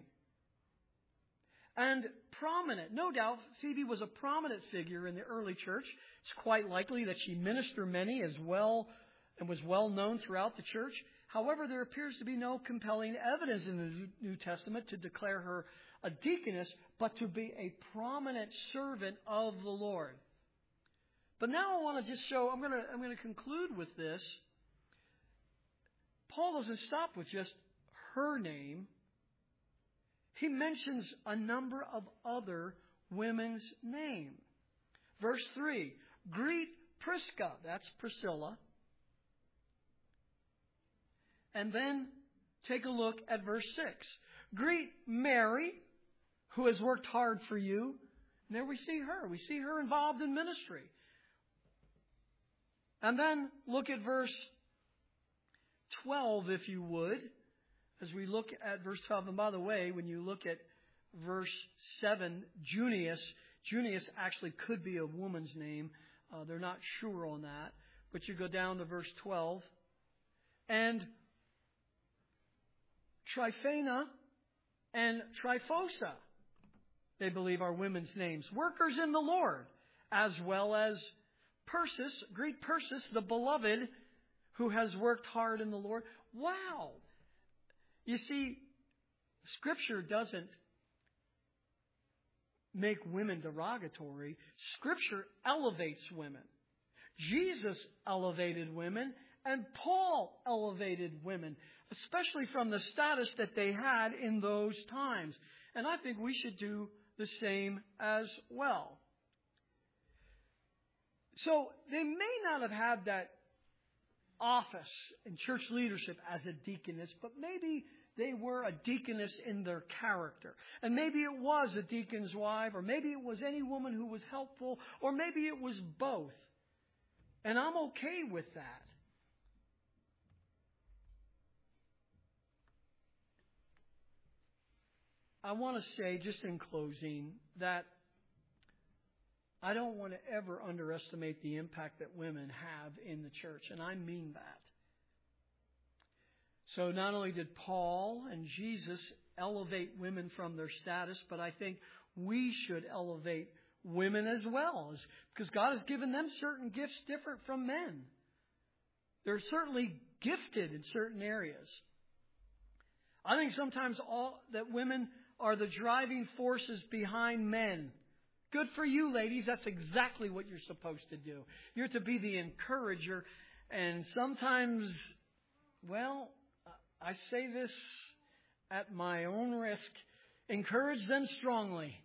And prominent. No doubt, Phoebe was a prominent figure in the early church. It's quite likely that she ministered many as well and was well known throughout the church. However, there appears to be no compelling evidence in the New Testament to declare her a deaconess, but to be a prominent servant of the Lord. But now I want to just show, I'm going to, I'm going to conclude with this. Paul doesn't stop with just her name. He mentions a number of other women's names. Verse three, greet Prisca, that's Priscilla. And then take a look at verse six. Greet Mary, who has worked hard for you. And there we see her. We see her involved in ministry. And then look at verse twelve, if you would. As we look at verse twelve, and by the way, when you look at verse seven, Junius, Junius actually could be a woman's name. Uh, they're not sure on that. But you go down to verse twelve. And Tryphena and Tryphosa, they believe are women's names. Workers in the Lord, as well as Persis, greet Persis, the beloved, who has worked hard in the Lord. Wow! You see, Scripture doesn't make women derogatory. Scripture elevates women. Jesus elevated women, and Paul elevated women, especially from the status that they had in those times. And I think we should do the same as well. So they may not have had that office in church leadership as a deaconess, but maybe they were a deaconess in their character. And maybe it was a deacon's wife, or maybe it was any woman who was helpful, or maybe it was both. And I'm okay with that. I want to say, just in closing, that I don't want to ever underestimate the impact that women have in the church, and I mean that. So not only did Paul and Jesus elevate women from their status, but I think we should elevate women as well, because God has given them certain gifts different from men. They're certainly gifted in certain areas. I think sometimes all that women are the driving forces behind men. Good for you, ladies. That's exactly what you're supposed to do. You're to be the encourager. And sometimes, well, I say this at my own risk, encourage them strongly.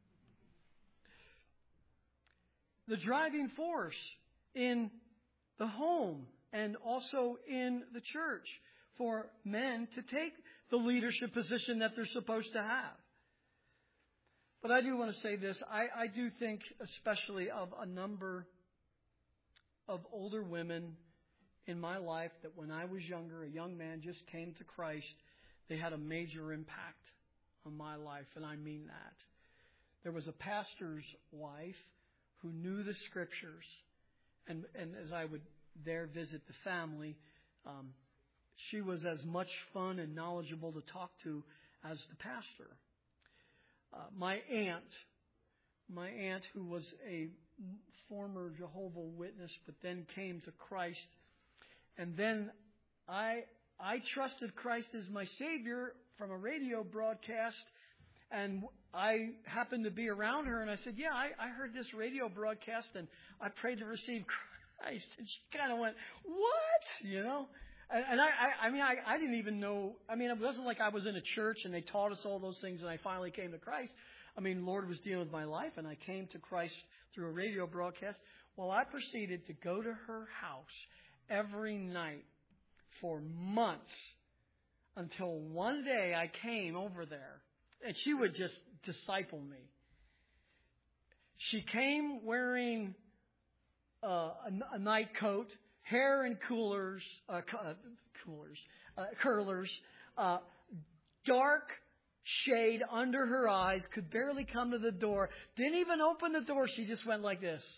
The driving force in the home and also in the church for men to take the leadership position that they're supposed to have. But I do want to say this. I, I do think especially of a number of older women in my life that when I was younger, a young man just came to Christ, they had a major impact on my life, and I mean that. There was a pastor's wife who knew the Scriptures, and, and as I would there visit the family, um, she was as much fun and knowledgeable to talk to as the pastor. Uh, my aunt, my aunt who was a former Jehovah's Witness, but then came to Christ, and then I I trusted Christ as my Savior from a radio broadcast, and I happened to be around her, and I said, yeah, I, I heard this radio broadcast, and I prayed to receive Christ. And she kind of went, what? You know? And, and I, I, I mean, I, I didn't even know. I mean, it wasn't like I was in a church, and they taught us all those things, and I finally came to Christ. I mean, the Lord was dealing with my life, and I came to Christ through a radio broadcast. Well, I proceeded to go to her house every night for months until one day I came over there, and she would just disciple me. She came wearing uh, a, a night coat, hair in coolers, uh, uh, coolers, uh, curlers, uh, dark shade under her eyes, could barely come to the door, didn't even open the door. She just went like this.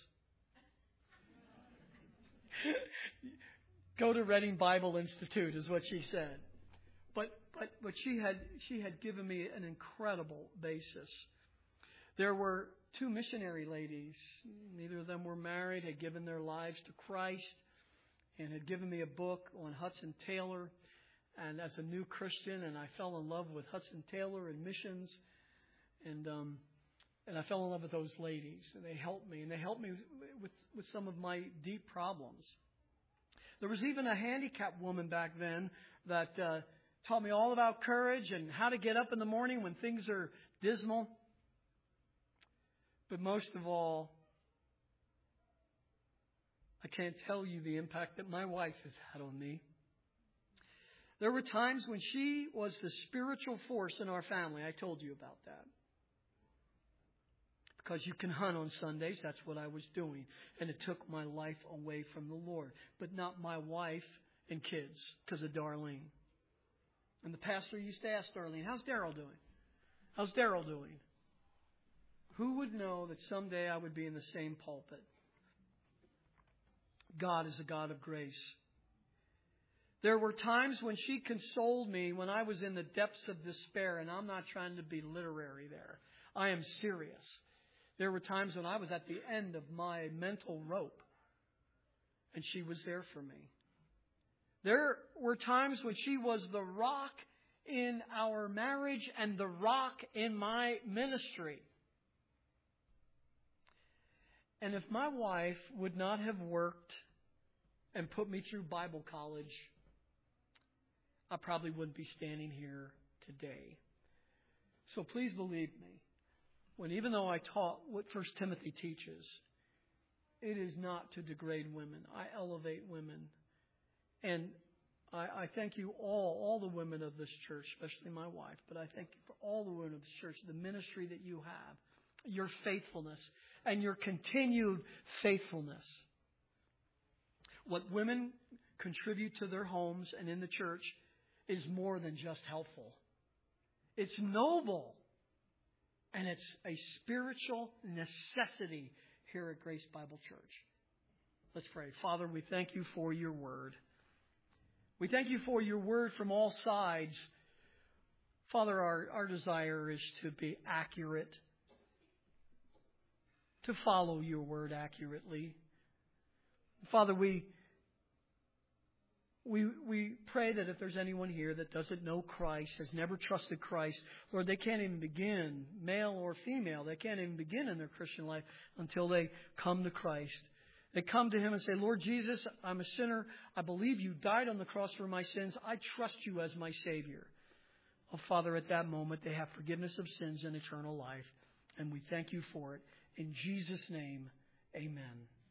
Go to Reading Bible Institute is what she said. But but but she had she had given me an incredible basis. There were two missionary ladies. Neither of them were married, had given their lives to Christ, and had given me a book on Hudson Taylor. And as a new Christian, and I fell in love with Hudson Taylor and missions, and um, and I fell in love with those ladies, and they helped me, and they helped me with with some of my deep problems. There was even a handicapped woman back then that uh, taught me all about courage and how to get up in the morning when things are dismal. But most of all, I can't tell you the impact that my wife has had on me. There were times when she was the spiritual force in our family. I told you about that. Because you can hunt on Sundays. That's what I was doing. And it took my life away from the Lord. But not my wife and kids because of Darlene. And the pastor used to ask Darlene, how's Daryl doing? How's Daryl doing? Who would know that someday I would be in the same pulpit? God is a God of grace. There were times when she consoled me when I was in the depths of despair. And I'm not trying to be literary there. I am serious. There were times when I was at the end of my mental rope, and she was there for me. There were times when she was the rock in our marriage and the rock in my ministry. And if my wife would not have worked and put me through Bible college, I probably wouldn't be standing here today. So please believe me. When even though I taught what First Timothy teaches, it is not to degrade women. I elevate women. And I, I thank you all, all the women of this church, especially my wife, but I thank you for all the women of this church, the ministry that you have, your faithfulness, and your continued faithfulness. What women contribute to their homes and in the church is more than just helpful. It's noble. And it's a spiritual necessity here at Grace Bible Church. Let's pray. Father, we thank you for your word. We thank you for your word from all sides. Father, our, our desire is to be accurate, to follow your word accurately. Father, we We we pray that if there's anyone here that doesn't know Christ, has never trusted Christ, Lord, they can't even begin, male or female, they can't even begin in their Christian life until they come to Christ. They come to Him and say, Lord Jesus, I'm a sinner. I believe you died on the cross for my sins. I trust you as my Savior. Oh, Father, at that moment, they have forgiveness of sins and eternal life. And we thank you for it. In Jesus' name, amen.